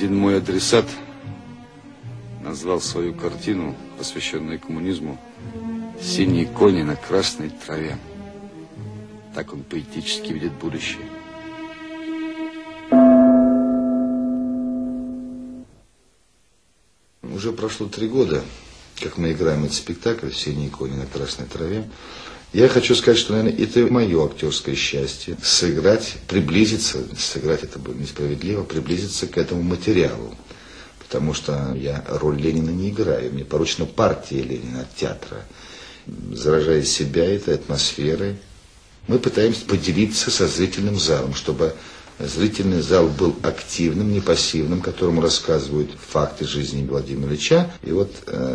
Один мой адресат назвал свою картину, посвященную коммунизму, «Синие кони на красной траве». Так он поэтически видит будущее. Уже прошло 3 года, как мы играем этот спектакль «Синие кони на красной траве». Я хочу сказать, что, наверное, это мое актерское счастье сыграть, приблизиться, сыграть это было несправедливо, приблизиться к этому материалу. Потому что я роль Ленина не играю, мне поручена партия Ленина от театра. Заражая себя этой атмосферой, мы пытаемся поделиться со зрительным залом, чтобы зрительный зал был активным, не пассивным, которому рассказывают факты жизни Владимира Ильича. И вот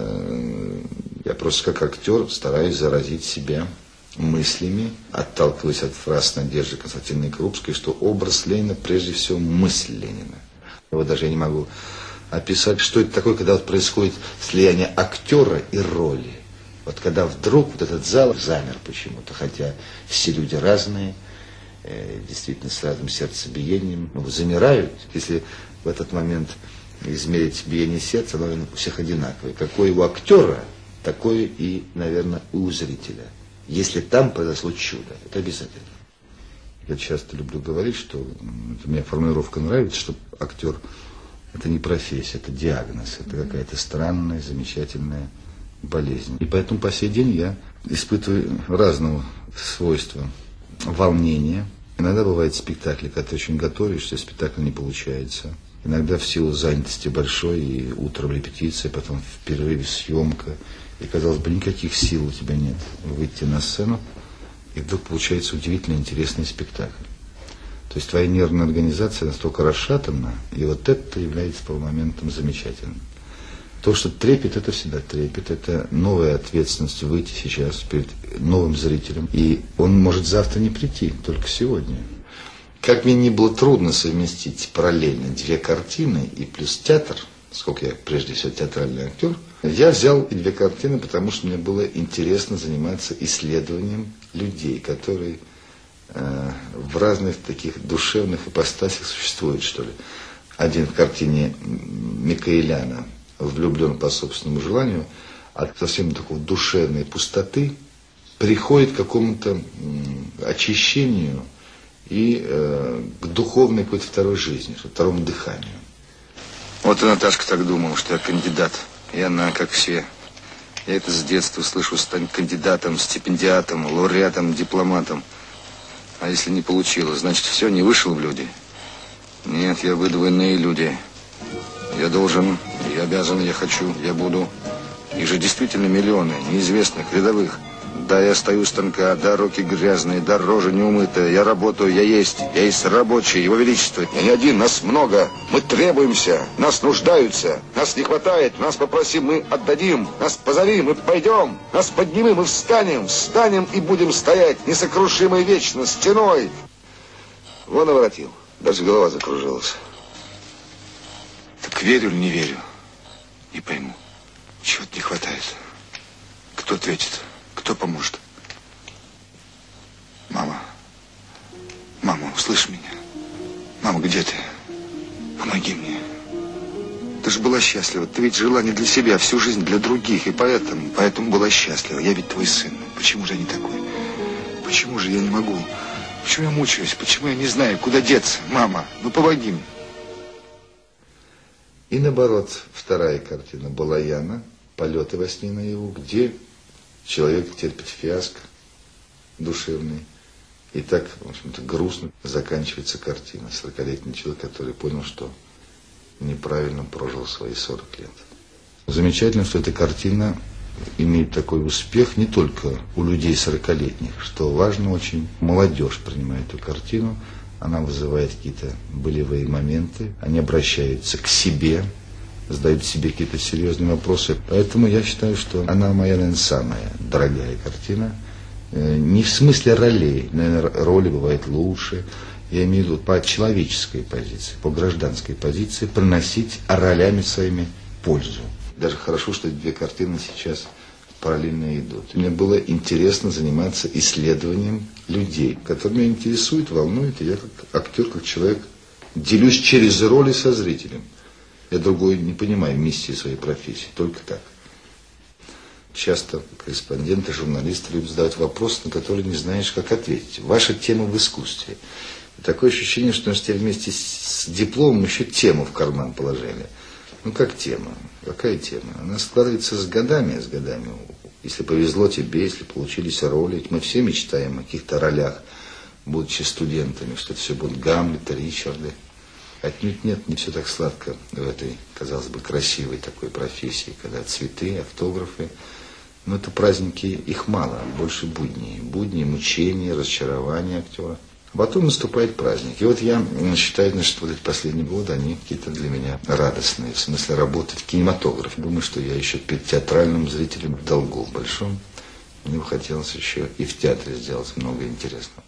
я просто как актер стараюсь заразить себя мыслями, отталкиваясь от фраз Надежды Константиновны Крупской, что образ Ленина прежде всего мысль Ленина. Вот даже я не могу описать, что это такое, когда вот происходит слияние актера и роли. Вот когда вдруг вот этот зал замер почему-то, хотя все люди разные, действительно с разным сердцебиением, замирают. Если в этот момент измерить биение сердца, оно у всех одинаковое. Какое у актера, такое и, наверное, у зрителя. Если там произошло чудо, это обязательно. Я часто люблю говорить, что мне формулировка нравится, что актер – это не профессия, это диагноз, это какая-то странная, замечательная болезнь. И поэтому по сей день я испытываю разного свойства волнения. Иногда бывают спектакли, когда ты очень готовишься, спектакль не получается. Иногда в силу занятости большой, и утром репетиция, потом в перерыве съемка. И, казалось бы, никаких сил у тебя нет выйти на сцену, и вдруг получается удивительно интересный спектакль. То есть твоя нервная организация настолько расшатана, и вот это является полумоментом замечательным. То, что трепет, это всегда трепет, это новая ответственность выйти сейчас перед новым зрителем, и он может завтра не прийти, только сегодня. Как мне не было трудно совместить параллельно 2 картины и плюс театр, сколько я прежде всего театральный актер, я взял 2 картины, потому что мне было интересно заниматься исследованием людей, которые в разных таких душевных ипостасях существуют, что ли. Один в картине Микаэляна влюблен по собственному желанию, от совсем такой душевной пустоты приходит к какому-то очищению и к духовной какой-то второй жизни, второму дыханию. Вот и Наташка так думала, что я кандидат. И она, как все. Я это с детства слышу: стань кандидатом, стипендиатом, лауреатом, дипломатом. А если не получилось, значит, все, не вышел в люди. Нет, я выйду в иные люди. Я должен, я обязан, я хочу, я буду. Их же действительно миллионы, неизвестных, рядовых. Да, я стою у станка, да, руки грязные, да, рожа неумытая. Я работаю, я есть рабочий, его величество. Я не один, нас много. Мы требуемся, нас нуждаются. Нас не хватает, нас попросим, мы отдадим. Нас позови, мы пойдем. Нас поднимем, мы встанем и будем стоять несокрушимой вечно, стеной. Вон наворотил, даже голова закружилась. Так верю или не верю? Не пойму. Чего-то не хватает. Кто ответит? Кто поможет? Мама. Мама, услышь меня. Мама, где ты? Помоги мне. Ты же была счастлива. Ты ведь жила не для себя, а всю жизнь для других. И поэтому была счастлива. Я ведь твой сын. Почему же я не такой? Почему же я не могу? Почему я мучаюсь? Почему я не знаю, куда деться? Мама, ну помоги мне. И наоборот, вторая картина Балаяна «Полеты во сне наяву», где человек терпит фиаско душевный. И так, в общем-то, грустно заканчивается картина. 40-летний человек, который понял, что неправильно прожил свои 40 лет. Замечательно, что эта картина имеет такой успех не только у людей 40-летних, что важно очень. Молодежь принимает эту картину, она вызывает какие-то болевые моменты, они обращаются к себе, задают себе какие-то серьезные вопросы. Поэтому я считаю, что она моя, наверное, самая дорогая картина. Не в смысле ролей, наверное, роли бывают лучше. Я имею в виду по человеческой позиции, по гражданской позиции приносить ролями своими пользу. Даже хорошо, что эти 2 картины сейчас параллельно идут. Мне было интересно заниматься исследованием людей, которые меня интересуют, волнуют. И я как актер, как человек делюсь через роли со зрителем. Я другой не понимаю миссии своей профессии, только так. Часто корреспонденты, журналисты любят задавать вопрос, на который не знаешь, как ответить. Ваша тема в искусстве. И такое ощущение, что тебе вместе с дипломом еще тему в карман положили. Ну, как тема? Какая тема? Она складывается с годами, Если повезло тебе, если получились роли. Ведь мы все мечтаем о каких-то ролях, будучи студентами, что это все будут Гамлеты, Ричарды. Отнюдь нет, не все так сладко в этой, казалось бы, красивой такой профессии, когда цветы, автографы. Но это праздники, их мало, больше будни. Будни, мучения, разочарования актера. А потом наступает праздник. И вот я считаю, что вот эти последние годы, они какие-то для меня радостные. В смысле работать в кинематографе. Думаю, что я еще перед театральным зрителем в долгу большом. Мне бы хотелось еще и в театре сделать много интересного.